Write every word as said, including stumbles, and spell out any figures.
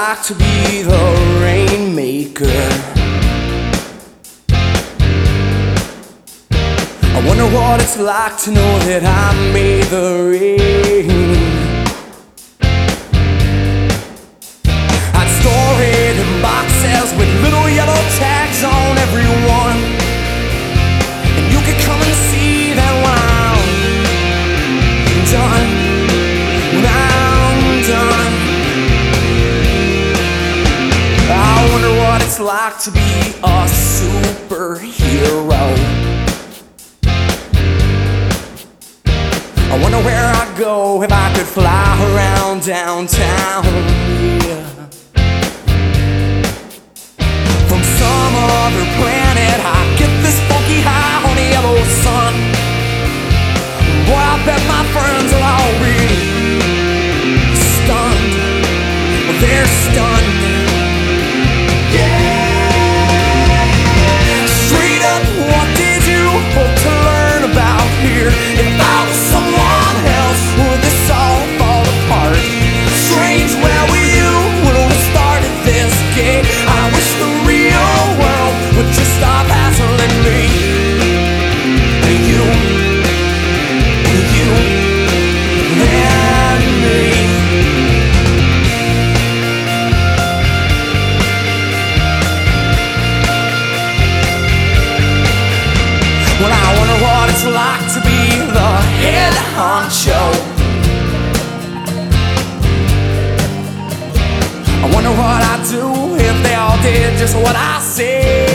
like to be the rainmaker. I wonder what it's like to know that I made the rain. I'd store it in boxes with little yellow tags on every one, and you could come and see that when I'm done, when I'm done. I wonder what it's like to be a superhero. I wonder where I'd go if I could fly around downtown, yeah. From some other planet I get this funky high on the yellow sun. Boy, I bet my friends are all really stunned. Well, they're stunned. Yeah. Straight up, what did you hope to learn about here? If I was someone else, would this all fall apart? Strange, where were you when we started this game? I wish the real world would just stop hassling me. You, you, and me. Well, I wonder what it's like to be the head honcho. I wonder what I'd do if they all did just what I said.